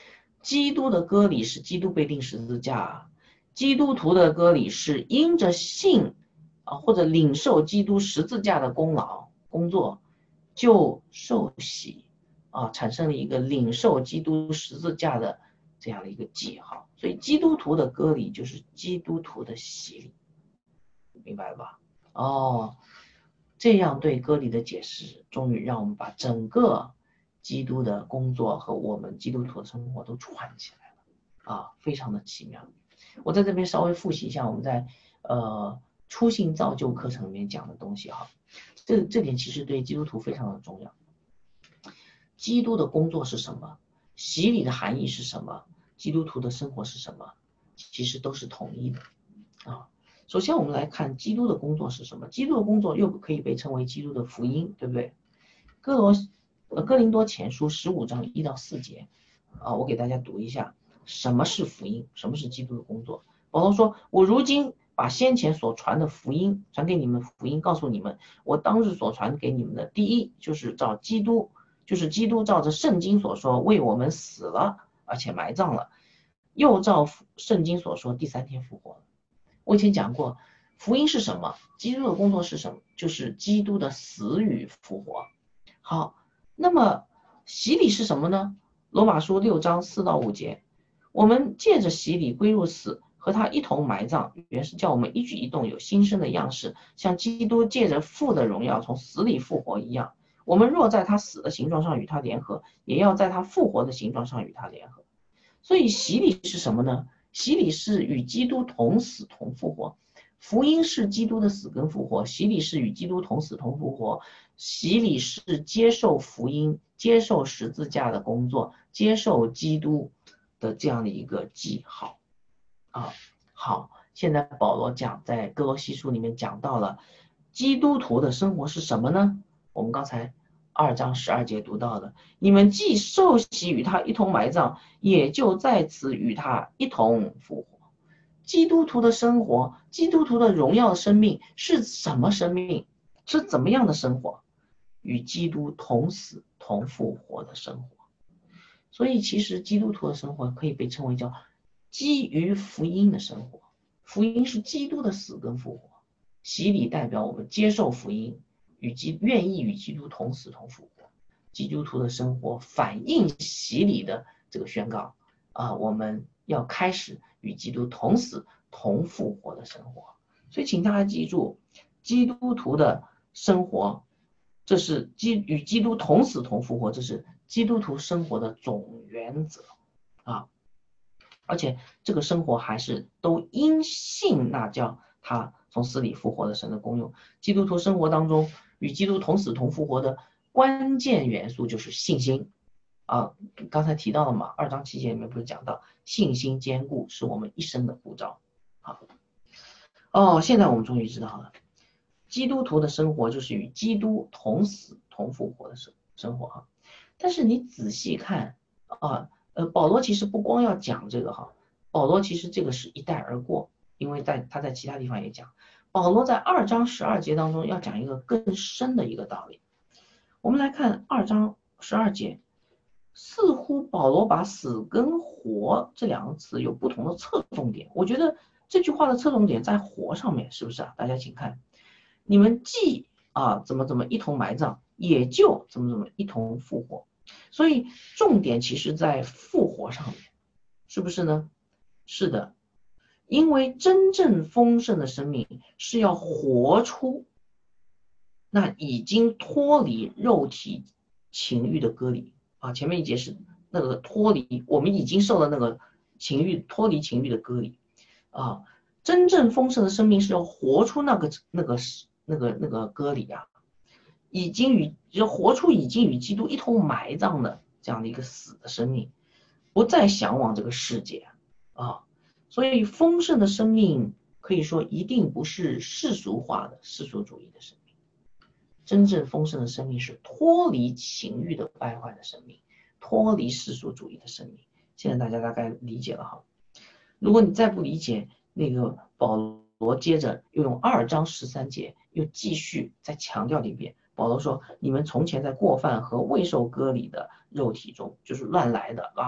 基督的割礼是基督被钉十字架，基督徒的割礼是因着信啊或者领受基督十字架的功劳工作，就受洗啊，产生了一个领受基督十字架的这样的一个记号。所以基督徒的割礼就是基督徒的洗礼，明白吧？哦，这样对割礼的解释，终于让我们把整个基督的工作和我们基督徒的生活都串起来了啊，非常的奇妙。我在这边稍微复习一下我们在呃初信造就课程里面讲的东西哈，这这点其实对基督徒非常的重要。基督的工作是什么？洗礼的含义是什么？基督徒的生活是什么？其实都是统一的啊。首先我们来看基督的工作是什么？基督的工作又可以被称为基督的福音，对不对？哥罗呃哥林多前书十五章一到四节啊，我给大家读一下，什么是福音？什么是基督的工作？保罗说：“我如今把先前所传的福音传给你们，福音告诉你们，我当日所传给你们的，第一就是照基督，就是基督照着圣经所说为我们死了，而且埋葬了，又照圣经所说第三天复活了。”我以前讲过，福音是什么？基督的工作是什么？就是基督的死与复活。好，那么洗礼是什么呢？罗马书六章四到五节，我们借着洗礼归入死，和他一同埋葬，原是叫我们一举一动有新生的样式，像基督借着父的荣耀从死里复活一样。我们若在他死的形状上与他联合，也要在他复活的形状上与他联合。所以洗礼是什么呢？洗礼是与基督同死同复活，福音是基督的死跟复活，洗礼是与基督同死同复活，洗礼是接受福音，接受十字架的工作，接受基督的这样的一个记号啊。好，现在保罗讲在哥罗西书里面讲到了基督徒的生活是什么呢？我们刚才二章十二节读到的，你们既受洗与他一同埋葬，也就在此与他一同复活。基督徒的生活，基督徒的荣耀的生命是什么生命？是怎么样的生活？与基督同死同复活的生活。所以其实基督徒的生活可以被称为叫基于福音的生活。福音是基督的死跟复活，洗礼代表我们接受福音，与基愿意与基督同死同复活。基督徒的生活反映洗礼的这个宣告啊，我们要开始与基督同死同复活的生活。所以请大家记住，基督徒的生活，这是基与基督同死同复活，这是基督徒生活的总原则啊。而且这个生活还是都因信那叫他从死里复活的神的功用。基督徒生活当中与基督同死同复活的关键元素就是信心啊，刚才提到了嘛，二章七节里面不是讲到信心坚固是我们一生的护照。好，哦，现在我们终于知道了，基督徒的生活就是与基督同死同复活的生生活哈。但是你仔细看啊，呃，保罗其实不光要讲这个哈，保罗其实这个是一带而过，因为在他在其他地方也讲。保罗在二章十二节当中要讲一个更深的一个道理。我们来看二章十二节，似乎保罗把死跟活这两个词有不同的侧重点。我觉得这句话的侧重点在活上面，是不是啊？大家请看，你们既啊怎么怎么一同埋葬，也就怎么怎么一同复活。所以重点其实在复活上面，是不是呢？是的，因为真正丰盛的生命是要活出那已经脱离肉体情欲的割礼啊。前面一节是那个脱离，我们已经受了那个情欲脱离情欲的割礼啊。真正丰盛的生命是要活出那个那个那个那个割礼啊。已经与就活出已经与基督一同埋葬的这样的一个死的生命，不再向往这个世界啊。所以丰盛的生命可以说一定不是世俗化的世俗主义的生命，真正丰盛的生命是脱离情欲的败坏的生命，脱离世俗主义的生命。现在大家大概理解了哈。如果你再不理解，那个保罗接着又用二章十三节又继续再强调了一遍。保罗说，你们从前在过犯和未受割礼的肉体中，就是乱来的啊，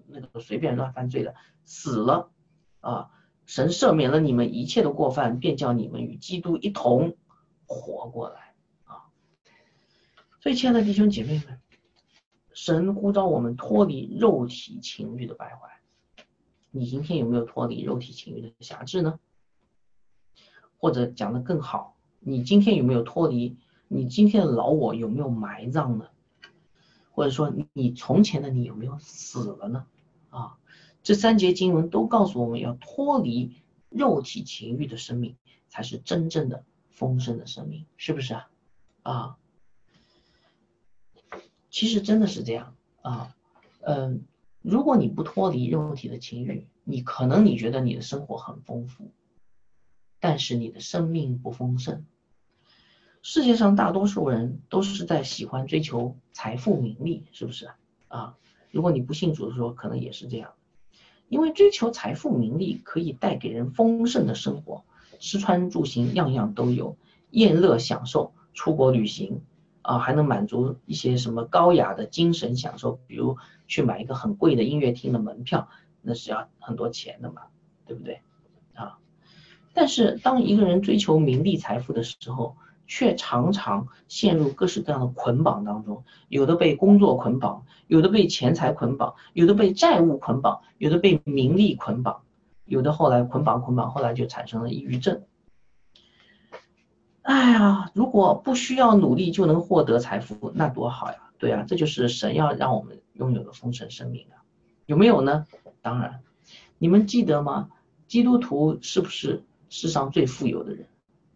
那个随便乱犯罪的死了啊，神赦免了你们一切的过犯，便叫你们与基督一同活过来啊。所以亲爱的弟兄姐妹们，神呼召我们脱离肉体情欲的败坏。你今天有没有脱离肉体情欲的辖制呢？或者讲得更好，你今天有没有脱离你今天的老我有没有埋葬呢？或者说你从前的你有没有死了呢？啊，这三节经文都告诉我们要脱离肉体情欲的生命才是真正的丰盛的生命，是不是啊？啊，其实真的是这样啊，嗯，如果你不脱离肉体的情欲，你可能你觉得你的生活很丰富，但是你的生命不丰盛。世界上大多数人都是在喜欢追求财富名利，是不是啊？如果你不信主的时候，可能也是这样。因为追求财富名利可以带给人丰盛的生活，吃穿住行样样都有，宴乐享受，出国旅行啊，还能满足一些什么高雅的精神享受，比如去买一个很贵的音乐厅的门票，那是要很多钱的嘛，对不对啊？但是当一个人追求名利财富的时候，却常常陷入各式各样的捆绑当中，有的被工作捆绑，有的被钱财捆绑，有的被债务捆绑，有的被名利捆绑，有的后来捆绑捆绑，后来就产生了抑郁症。哎呀，如果不需要努力就能获得财富，那多好呀！对啊，这就是神要让我们拥有的丰盛生命啊，有没有呢？当然，你们记得吗？基督徒是不是世上最富有的人？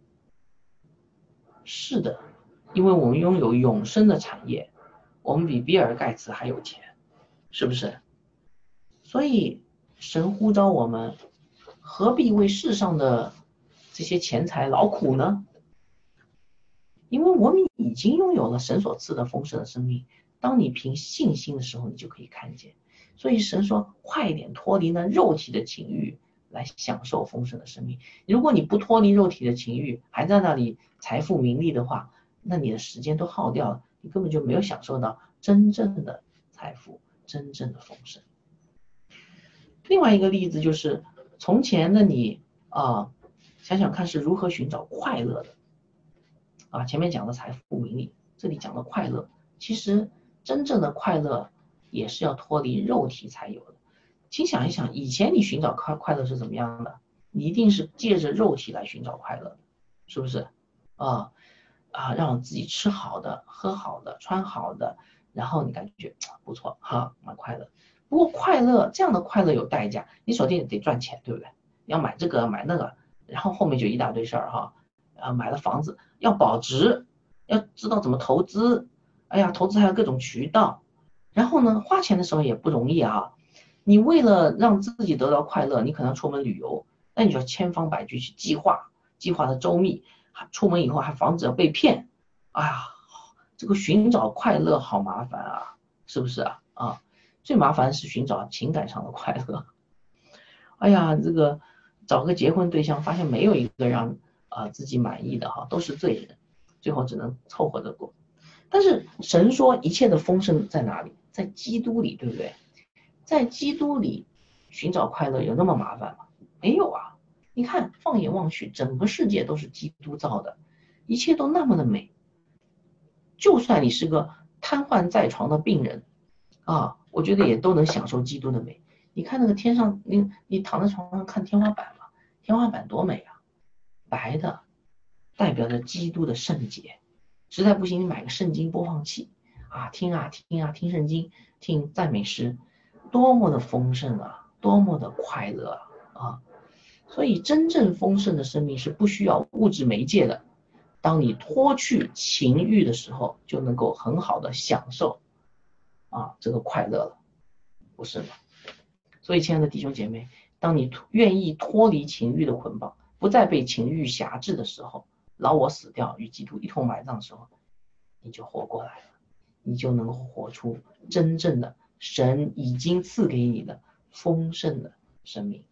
是的，因为我们拥有永生的产业，我们比比尔盖茨还有钱，是不是？所以神呼召我们，何必为世上的这些钱财劳苦呢？因为我们已经拥有了神所赐的丰盛的生命，当你凭信心的时候，你就可以看见。所以神说，快一点脱离那肉体的情欲，来享受丰盛的生命。如果你不脱离肉体的情欲，还在那里财富名利的话，那你的时间都耗掉了，你根本就没有享受到真正的财富，真正的丰盛。另外一个例子就是，从前的你啊，想想看是如何寻找快乐的啊。前面讲的财富名利，这里讲的快乐，其实真正的快乐也是要脱离肉体才有的。请想一想，以前你寻找快快乐是怎么样的？你一定是借着肉体来寻找快乐，是不是？啊啊，让自己吃好的、喝好的、穿好的，然后你感觉不错哈，蛮快乐。不过快乐这样的快乐有代价，你首先得赚钱，对不对？你要买这个买那个，然后后面就一大堆事儿哈。啊，买了房子要保值，要知道怎么投资，哎呀，投资还有各种渠道，然后呢，花钱的时候也不容易啊。你为了让自己得到快乐，你可能出门旅游，那你就要千方百计去计划，计划的周密，出门以后还防止要被骗。哎呀，这个寻找快乐好麻烦啊，是不是啊？啊，最麻烦是寻找情感上的快乐。哎呀，这个找个结婚对象，发现没有一个让啊、呃、自己满意的哈，都是罪人，最后只能凑合着过。但是神说一切的丰盛在哪里？在基督里，对不对？在基督里寻找快乐有那么麻烦吗？没有啊！你看，放眼望去，整个世界都是基督造的，一切都那么的美。就算你是个瘫痪在床的病人啊，我觉得也都能享受基督的美。你看那个天上，你你躺在床上看天花板嘛，天花板多美啊，白的，代表着基督的圣洁。实在不行，你买个圣经播放器啊，听啊听啊听圣经，听赞美诗，多么的丰盛啊，多么的快乐啊！啊，所以真正丰盛的生命是不需要物质媒介的。当你脱去情欲的时候，就能够很好的享受啊这个快乐了，不是吗？所以亲爱的弟兄姐妹，当你愿意脱离情欲的捆绑，不再被情欲辖制的时候，老我死掉，与基督一同埋葬的时候，你就活过来了，你就能活出真正的神已经赐给你的丰盛的生命。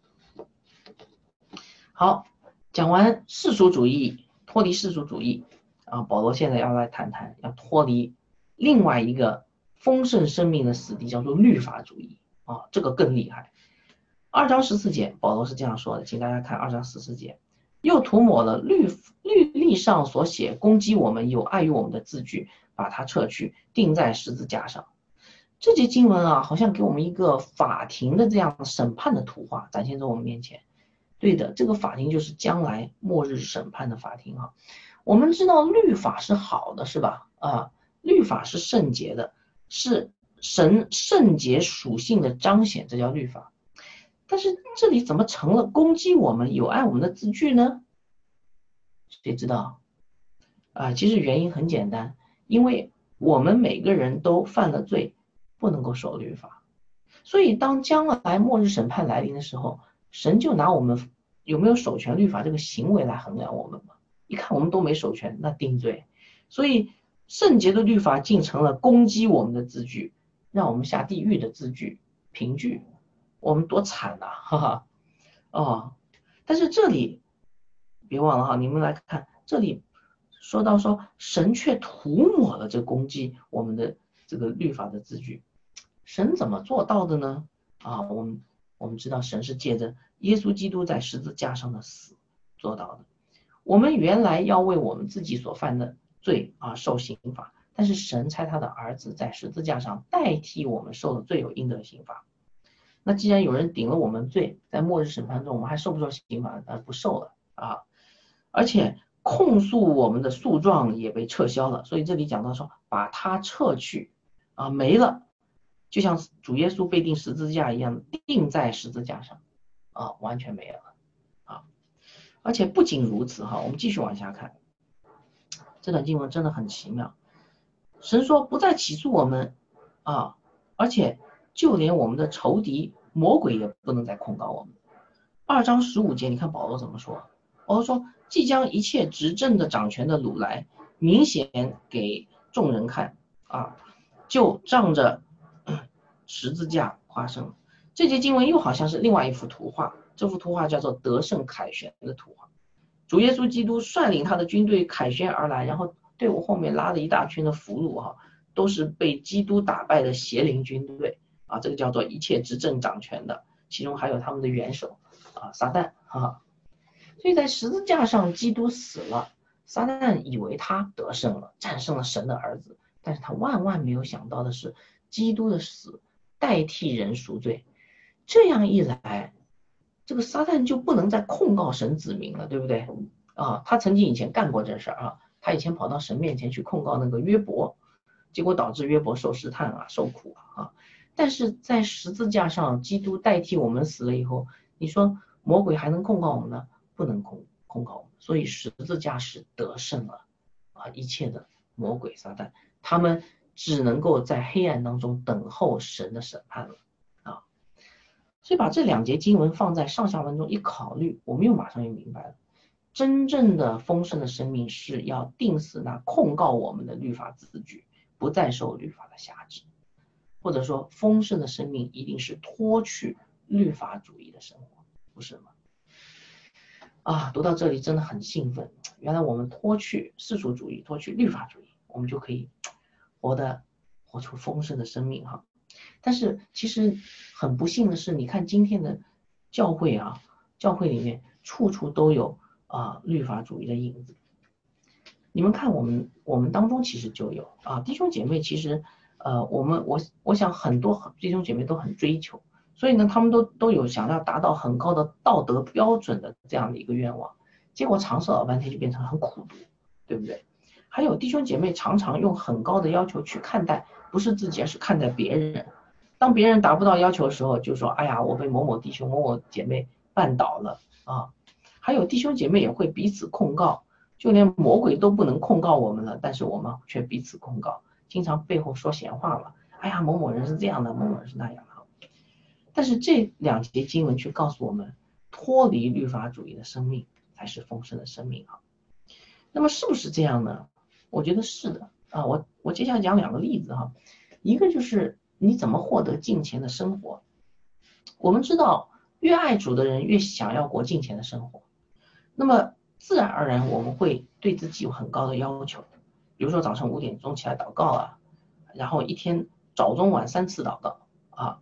好，讲完世俗主义，脱离世俗主义啊，保罗现在要来谈谈要脱离另外一个丰盛生命的死地，叫做律法主义啊，这个更厉害。二章十四节，保罗是这样说的，请大家看二章十四节，又涂抹了律律例上所写攻击我们有碍于我们的字句，把它撤去，钉在十字架上。这节经文啊，好像给我们一个法庭的这样审判的图画展现在我们面前。对的，这个法庭就是将来末日审判的法庭啊。我们知道律法是好的，是吧？啊，律法是圣洁的，是神圣洁属性的彰显，这叫律法。但是这里怎么成了攻击我们有碍我们的字句呢？谁知道啊？其实原因很简单，因为我们每个人都犯了罪，不能够守律法。所以当将来末日审判来临的时候，神就拿我们有没有守全律法这个行为来衡量我们嘛。一看我们都没守全，那定罪。所以圣洁的律法竟成了攻击我们的字句，让我们下地狱的字句凭据，我们多惨呐、啊，哈哈。哦，但是这里别忘了哈，你们来看这里说到说神却涂抹了这攻击我们的这个律法的字句，神怎么做到的呢？啊，我们我们知道神是借着耶稣基督在十字架上的死做到的。我们原来要为我们自己所犯的罪啊受刑罚，但是神差他的儿子在十字架上代替我们受了罪有应得的刑罚。那既然有人顶了我们罪，在末日审判中我们还受不受刑罚？呃，不受了啊。而且控诉我们的诉状也被撤销了，所以这里讲到说把它撤去啊，没了，就像主耶稣被钉十字架一样，钉在十字架上啊，完全没有了啊。而且不仅如此哈，我们继续往下看，这段经文真的很奇妙。神说不再起诉我们啊，而且就连我们的仇敌魔鬼也不能再控告我们。二章十五节，你看保罗怎么说？保罗说，即将一切执政的掌权的掳来，明显给众人看啊，就仗着十字架夸胜。这节经文又好像是另外一幅图画，这幅图画叫做得胜凯旋的图画。主耶稣基督率领他的军队凯旋而来，然后队伍后面拉了一大群的俘虏哈、啊，都是被基督打败的邪灵军队啊，这个叫做一切执政掌权的，其中还有他们的元首啊，撒旦哈、啊。所以在十字架上，基督死了，撒旦以为他得胜了，战胜了神的儿子，但是他万万没有想到的是，基督的死代替人赎罪，这样一来，这个撒旦就不能再控告神子民了，对不对？啊，他曾经以前干过这事啊，他以前跑到神面前去控告那个约伯，结果导致约伯受试探啊，受苦啊。但是在十字架上，基督代替我们死了以后，你说魔鬼还能控告我们呢？不能控控告我们，所以十字架是得胜了啊，一切的魔鬼撒旦，他们只能够在黑暗当中等候神的审判了啊。所以把这两节经文放在上下文中一考虑，我们又马上就明白了，真正的丰盛的生命是要定死那控告我们的律法字句，不再受律法的辖制，或者说丰盛的生命一定是脱去律法主义的生活，不是吗？啊，读到这里真的很兴奋，原来我们脱去世俗主义，脱去律法主义，我们就可以活得活出丰盛的生命哈。但是其实很不幸的是，你看今天的教会啊，教会里面处处都有啊律法主义的影子。你们看我们我们当中其实就有啊，弟兄姐妹其实呃我们我我想很多弟兄姐妹都很追求。所以呢，他们都都有想要达到很高的道德标准的这样的一个愿望，结果尝试了半天就变成很苦读，对不对？还有弟兄姐妹常常用很高的要求去看待，不是自己，而是看待别人。当别人达不到要求的时候，就说：“哎呀，我被某某弟兄、某某姐妹绊倒了啊！”还有弟兄姐妹也会彼此控告，就连魔鬼都不能控告我们了，但是我们却彼此控告，经常背后说闲话了。哎呀，某某人是这样的，某某人是那样的。但是这两节经文却告诉我们，脱离律法主义的生命才是丰盛的生命啊。那么是不是这样呢？我觉得是的啊。我我接下来讲两个例子哈，一个就是你怎么获得敬虔的生活。我们知道，越爱主的人越想要过敬虔的生活，那么自然而然我们会对自己有很高的要求，比如说早上五点钟起来祷告啊，然后一天早中晚三次祷告啊。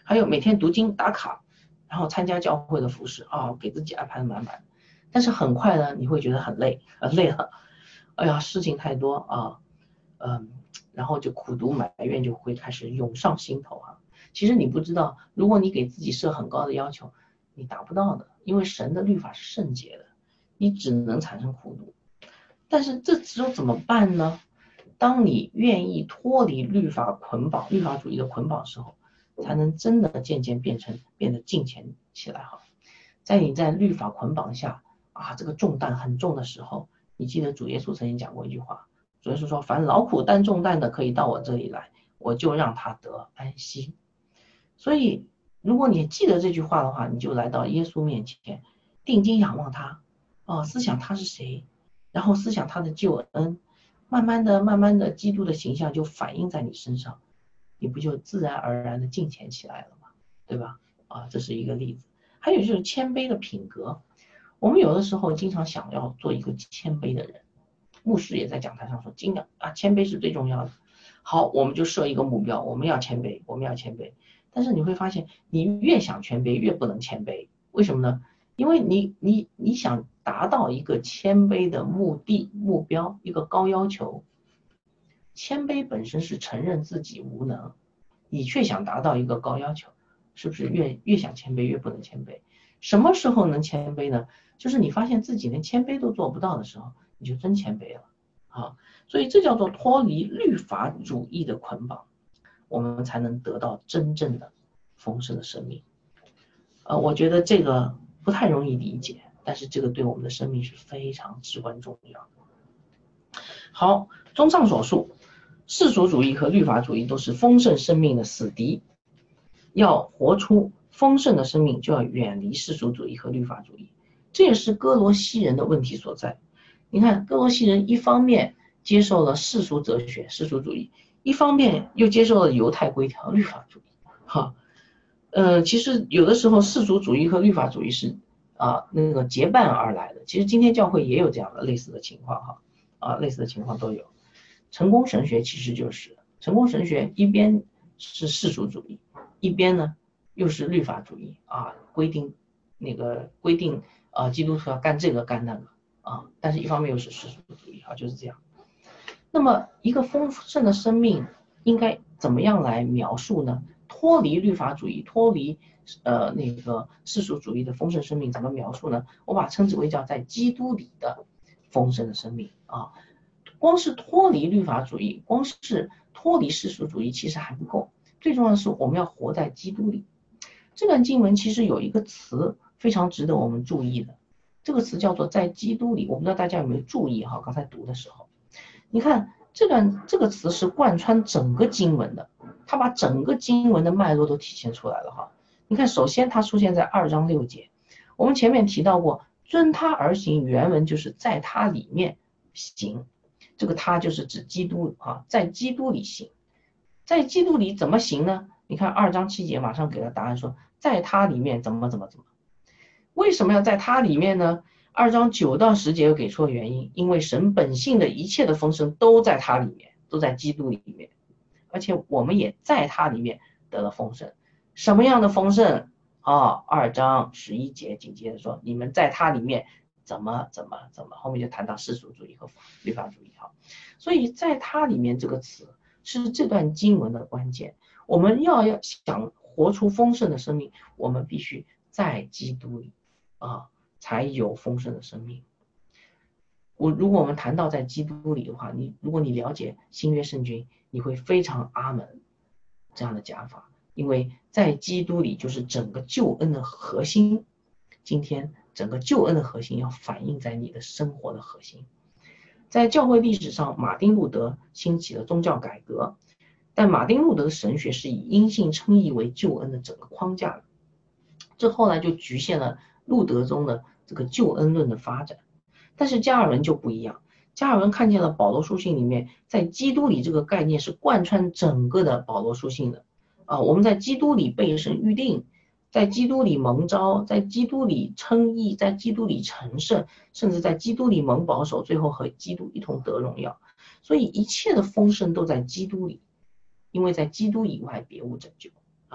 还有每天读经打卡，然后参加教会的服饰啊，给自己安排的满满。但是很快呢，你会觉得很累，很累了，哎呀，事情太多啊，嗯，然后就苦读埋怨就会开始涌上心头啊。其实你不知道，如果你给自己设很高的要求，你达不到的，因为神的律法是圣洁的，你只能产生苦读。但是这时候怎么办呢？当你愿意脱离律法捆绑、律法主义的捆绑时候，才能真的渐渐变成变得敬虔起来哈。在你在律法捆绑下啊，这个重担很重的时候，你记得主耶稣曾经讲过一句话，主耶稣说：“凡劳苦担重担的，可以到我这里来，我就让他得安息。”所以，如果你记得这句话的话，你就来到耶稣面前，定睛仰望他，哦，思想他是谁，然后思想他的救恩，慢慢的、慢慢的，基督的形象就反映在你身上，你不就自然而然的敬虔起来了吗？对吧？啊，这是一个例子。还有就是谦卑的品格，我们有的时候经常想要做一个谦卑的人，牧师也在讲台上说，尽量啊，谦卑是最重要的。好，我们就设一个目标，我们要谦卑，我们要谦卑。但是你会发现，你越想谦卑，越不能谦卑。为什么呢？因为你你你想达到一个谦卑的目的目标，一个高要求。谦卑本身是承认自己无能，你却想达到一个高要求，是不是越越想谦卑越不能谦卑？什么时候能谦卑呢？就是你发现自己连谦卑都做不到的时候，你就真谦卑了啊！所以这叫做脱离律法主义的捆绑，我们才能得到真正的丰盛的生命。呃，我觉得这个不太容易理解，但是这个对我们的生命是非常至关重要的。好，综上所述，世俗主义和律法主义都是丰盛生命的死敌。要活出丰盛的生命，就要远离世俗主义和律法主义。这也是哥罗西人的问题所在。你看，哥罗西人一方面接受了世俗哲学、世俗主义，一方面又接受了犹太规条、律法主义。哈，呃，其实有的时候世俗主义和律法主义是啊那个结伴而来的。其实今天教会也有这样的类似的情况哈，啊类似的情况都有。成功神学其实就是成功神学一边是世俗主义，一边呢又是律法主义啊，规定那个规定啊基督徒要干这个干那个啊，但是一方面又是世俗主义啊，就是这样。那么一个丰盛的生命应该怎么样来描述呢？脱离律法主义，脱离呃那个世俗主义的丰盛生命怎么描述呢？我把它称之为叫在基督里的丰盛的生命啊。光是脱离律法主义，光是脱离世俗主义其实还不够，最重要的是我们要活在基督里。这段经文其实有一个词非常值得我们注意的，这个词叫做在基督里。我不知道大家有没有注意哈，刚才读的时候，你看这段这个词是贯穿整个经文的，它把整个经文的脉络都体现出来了哈。你看，首先它出现在二章六节，我们前面提到过，遵他而行，原文就是在他里面行。这个他就是指基督啊，在基督里行，在基督里怎么行呢？你看二章七节马上给了答案说，在他里面怎么怎么怎么。为什么要在他里面呢？二章九到十节又给出了原因，因为神本性的一切的丰盛都在他里面，都在基督里面，而且我们也在他里面得了丰盛。什么样的丰盛啊？二章十一节紧接着说，你们在他里面怎么怎么怎么，后面就谈到世俗主义和律法主义哈。所以在它里面这个词是这段经文的关键。我们要要想活出丰盛的生命，我们必须在基督里啊，才有丰盛的生命。我如果我们谈到在基督里的话，你如果你了解新约圣经，你会非常阿门这样的讲法，因为在基督里就是整个救恩的核心。今天整个救恩的核心要反映在你的生活的核心。在教会历史上，马丁路德兴起了宗教改革，但马丁路德的神学是以因信称义为救恩的整个框架的，这后来就局限了路德宗的这个救恩论的发展。但是加尔文就不一样，加尔文看见了保罗书信里面在基督里这个概念是贯穿整个的保罗书信的啊，我们在基督里被神预定，在基督里蒙召，在基督里称义，在基督里成圣，甚至在基督里蒙保守，最后和基督一同得荣耀。所以一切的丰盛都在基督里，因为在基督以外别无拯救啊。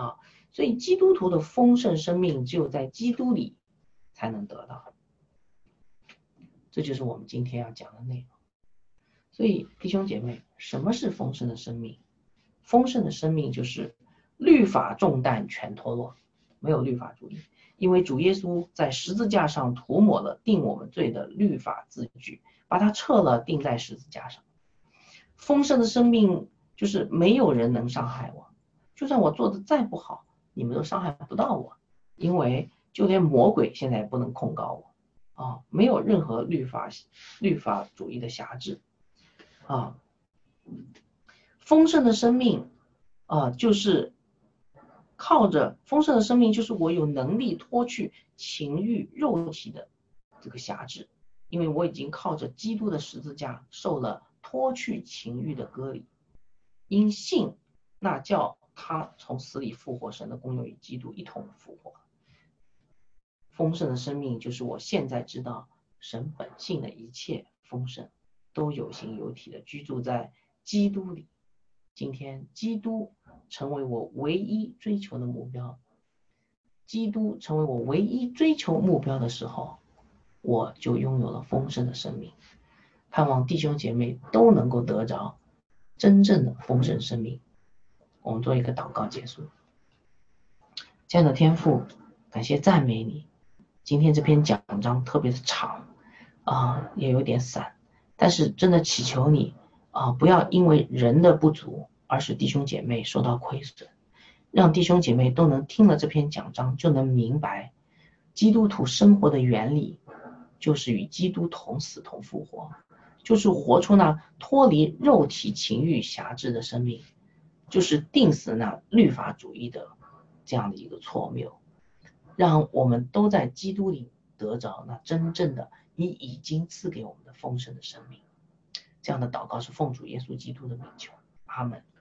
所以基督徒的丰盛生命只有在基督里才能得到。这就是我们今天要讲的内容。所以弟兄姐妹，什么是丰盛的生命？丰盛的生命就是律法重担全脱落，没有律法主义，因为主耶稣在十字架上涂抹了定我们罪的律法字据，把它撤了，钉在十字架上。丰盛的生命就是没有人能伤害我，就算我做的再不好，你们都伤害不到我，因为就连魔鬼现在也不能控告我啊，没有任何律法律法主义的辖制啊。丰盛的生命啊，就是靠着丰盛的生命，就是我有能力脱去情欲肉体的这个辖制，因为我已经靠着基督的十字架受了脱去情欲的割礼，因信那叫他从死里复活神的功用与基督一同复活。丰盛的生命就是我现在知道神本性的一切丰盛都有形有体的居住在基督里。今天基督成为我唯一追求的目标，基督成为我唯一追求目标的时候，我就拥有了丰盛的生命。盼望弟兄姐妹都能够得着真正的丰盛生命。我们做一个祷告结束。亲爱的天父，感谢赞美你。今天这篇讲章特别的长啊、呃，也有点散，但是真的祈求你啊、呃，不要因为人的不足而使弟兄姐妹受到亏损，让弟兄姐妹都能听了这篇讲章就能明白基督徒生活的原理，就是与基督同死同复活，就是活出那脱离肉体情欲辖制的生命，就是钉死那律法主义的这样的一个错谬，让我们都在基督里得着那真正的你已经赐给我们的丰盛的生命。这样的祷告是奉主耶稣基督的名求，阿们。